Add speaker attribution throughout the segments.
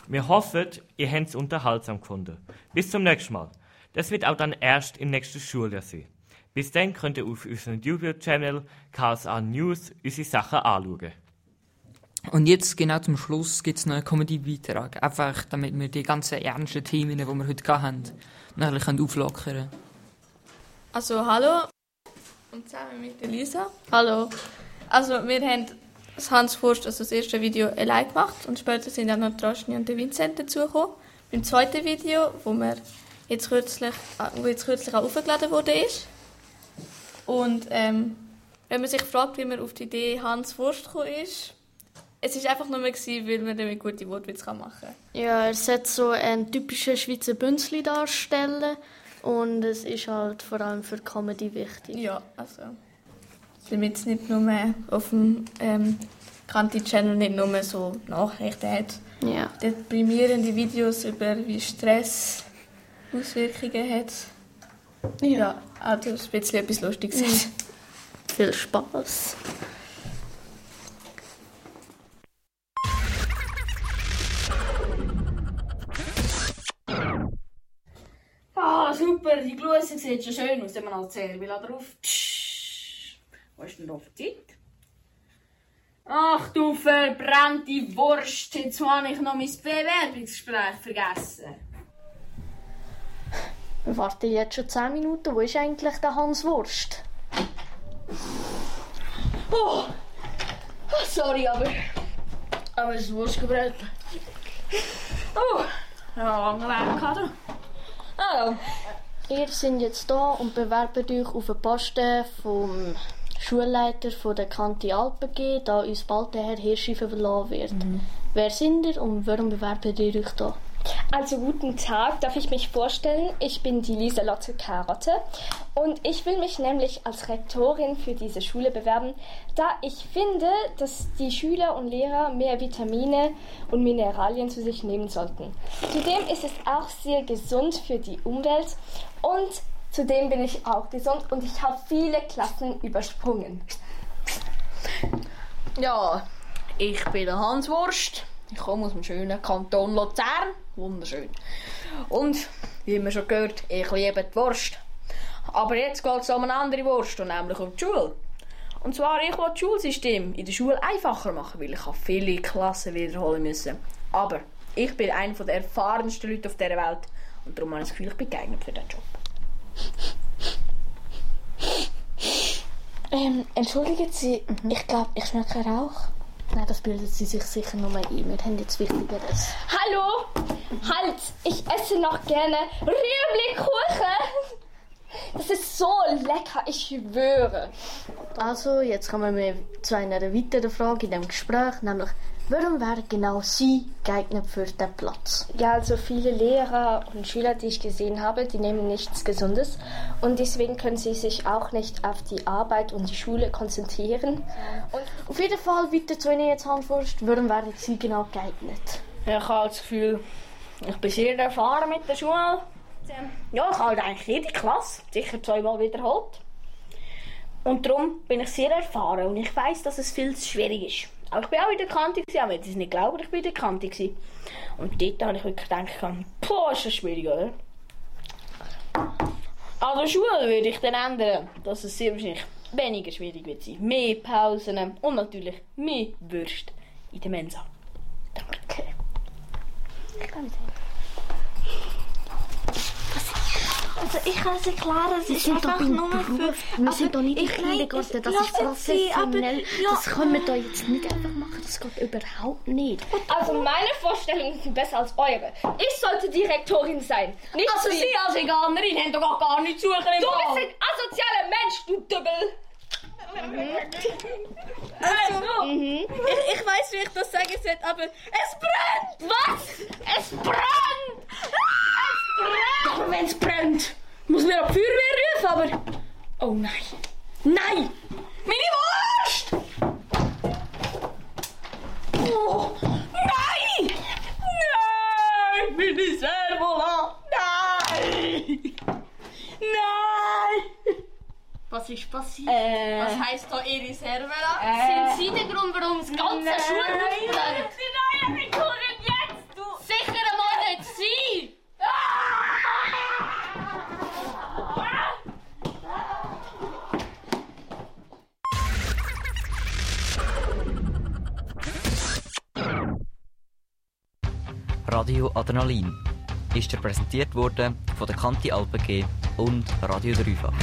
Speaker 1: Wir hoffen, ihr habt es unterhaltsam gefunden. Bis zum nächsten Mal. Das wird auch dann erst im nächsten Schuljahr sein. Bis dann könnt ihr auf unserem YouTube-Channel KSA News unsere Sachen anschauen.
Speaker 2: Und jetzt, genau zum Schluss, gibt es noch einen Comedy-Beitrag. Einfach, damit wir die ganzen ernsten Themen, die wir heute hatten, noch ein bisschen auflockern können.
Speaker 3: Also, hallo. Und zusammen mit Elisa. Hallo. Also, wir haben das Hans Wurst, also das erste Video, allein gemacht. Und später sind auch noch Roshni und Vincent dazugekommen. Beim zweiten Video, wo jetzt kürzlich auch aufgeladen wurde. Und wenn man sich fragt, wie man auf die Idee Hans Wurst gekommen ist, es war einfach nur mehr, weil man damit gute Wortwitze machen kann.
Speaker 4: Ja, er sollte so einen typischen Schweizer Bünzli darstellen. Und es ist halt vor allem für Comedy wichtig.
Speaker 3: Ja, also damit es nicht nur auf dem Kanti-Channel nicht nur so Nachrichten hat.
Speaker 4: Ja.
Speaker 3: Deprimierende Videos über wie Stress Auswirkungen hat. Ja, also ein bisschen etwas Lustiges ist.
Speaker 4: Viel Spaß.
Speaker 5: Ah, super, die Gluse sieht schon schön aus, wenn man als Serie will drauf. Was ist denn da für Zeit? Ach du verbrannte Wurst, jetzt habe ich noch mein Bewerbungsgespräch vergessen.
Speaker 4: Wir warten jetzt schon 10 Minuten. Wo ist eigentlich der Hans Wurst?
Speaker 5: Oh, sorry, aber es ist Wurstgebrät. Oh, ja, lange Weg gehabt. Hallo.
Speaker 4: Ihr seid jetzt da und bewerbt euch auf den Posten vom Schulleiter von der Kanti Alpen G, da uns bald der Herr Hirschi verlassen wird. Wer sind ihr und warum bewerbt ihr euch da?
Speaker 6: Also guten Tag, darf ich mich vorstellen? Ich bin die Lieselotte Karotte und ich will mich nämlich als Rektorin für diese Schule bewerben, da ich finde, dass die Schüler und Lehrer mehr Vitamine und Mineralien zu sich nehmen sollten. Zudem ist es auch sehr gesund für die Umwelt und zudem bin ich auch gesund und ich habe viele Klassen übersprungen.
Speaker 5: Ja, ich bin der Hans Wurst. Ich komme aus dem schönen Kanton Luzern. Wunderschön. Und, wie man schon gehört, ich liebe die Wurst. Aber jetzt geht es um eine andere Wurst, und nämlich um die Schule. Und zwar, ich will das Schulsystem in der Schule einfacher machen, weil ich viele Klassen wiederholen müssen. Aber ich bin einer der erfahrensten Leute auf dieser Welt. Und darum habe ich das Gefühl, ich bin geeignet für diesen Job.
Speaker 6: Entschuldigen Sie, ich glaube, ich schmecke Rauch.
Speaker 4: Nein, das bildet sie sich sicher nur ein. Wir haben jetzt Wichtigeres.
Speaker 6: Hallo? Halt! Ich esse noch gerne Rüebli-Kuchen! Das ist so lecker, ich schwöre.
Speaker 4: Also, jetzt kommen wir zu einer weiteren Frage in diesem Gespräch, nämlich, warum wären genau Sie geeignet für diesen Platz?
Speaker 6: Ja, also viele Lehrer und Schüler, die ich gesehen habe, die nehmen nichts Gesundes und deswegen können sie sich auch nicht auf die Arbeit und die Schule konzentrieren.
Speaker 4: Und auf jeden Fall weiter zu Ihnen jetzt, Hans Wurst, warum wären Sie genau geeignet?
Speaker 5: Ich habe das Gefühl, ich bin sehr erfahren mit der Schule. Ja, ich habe halt eigentlich jede Klasse sicher 2-mal wiederholt. Und darum bin ich sehr erfahren und ich weiss, dass es viel zu schwierig ist. Aber ich war auch in der Kante, auch wenn Sie es nicht glauben, ich war in der Kante. Und dort habe ich wirklich gedacht, boah, ist das schwierig, oder? An der Schule würde ich dann ändern, dass es sehr wahrscheinlich weniger schwierig wird sein. Mehr Pausen und natürlich mehr Würste in der Mensa. Danke.
Speaker 7: Also ich kann es erklären, es ist einfach nur für...
Speaker 4: Wir sind doch nicht in Kindergarten, das ist professionell. Das können wir doch jetzt nicht einfach machen, das geht überhaupt nicht.
Speaker 6: Also meine Vorstellungen sind besser als eure. Ich sollte Direktorin sein, nicht
Speaker 5: also Sie als Veganerin haben doch gar nichts zu suchen im
Speaker 6: Du
Speaker 5: Ball.
Speaker 6: bist ein asozialer Mensch, du Dübbel!
Speaker 3: Ich weiss, wie ich das sagen soll, aber es brennt!
Speaker 6: Was? Es brennt!
Speaker 5: Aber wenn es brennt, muss mir eine Feuerwehr rufen, aber... Oh nein. Nein! Meine Wurst! Oh, nein! Nein! Meine Servola! Nein! Nein!
Speaker 6: Was ist passiert?
Speaker 3: Was heisst da Ihre Servera?
Speaker 6: Sind Sie der Grund, warum das ganze Schulhaus brennt?
Speaker 5: Die neue Rektorin jetzt, du!
Speaker 8: Radio Adrenalin ist dir präsentiert worden von der Kanti Alpen G und Radio Dreifach.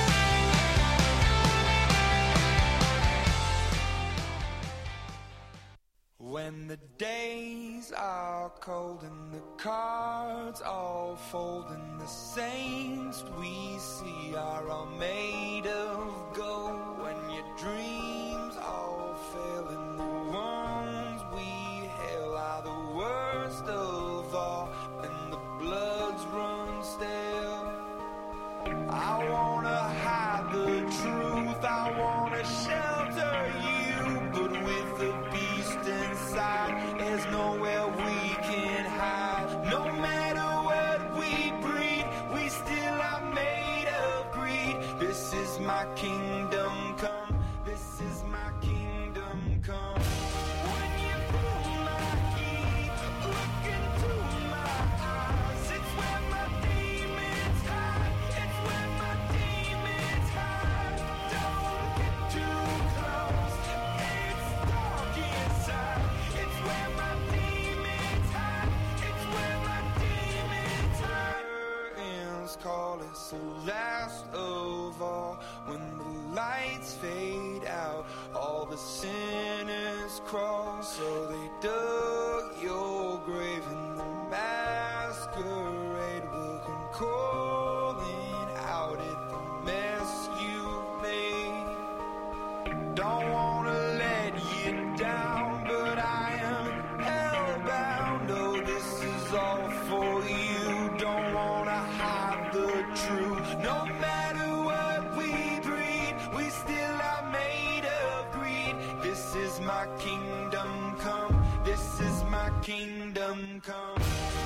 Speaker 9: When the days are cold and the cards all fold and the saints we see are all made of gold, when your dreams all fail and the ones we hail are the worst of all and the bloods run stale. I wanna hide the truth, I wanna shelter you, but with the beast inside, there's nowhere we can hide. No matter what we breed, we still are made of greed. This is my kingdom come, this is my kingdom come. When you pull my key, look into my eyes, it's where my demons hide, it's where my demons hide. Don't get too close, it's dark inside, it's where my demons hide, it's where my demons hide. Curtains call, it's the last of all. When the lights fade out, all the sinners crawl. So they dug your grave and the masquerade will come calling out at the mess you've made. Don't wanna let you down, but I am hellbound. Oh, this is all for you. Don't wanna hide the truth. No matter what we breed, we still are made of greed. This is my kingdom come, this is my kingdom come.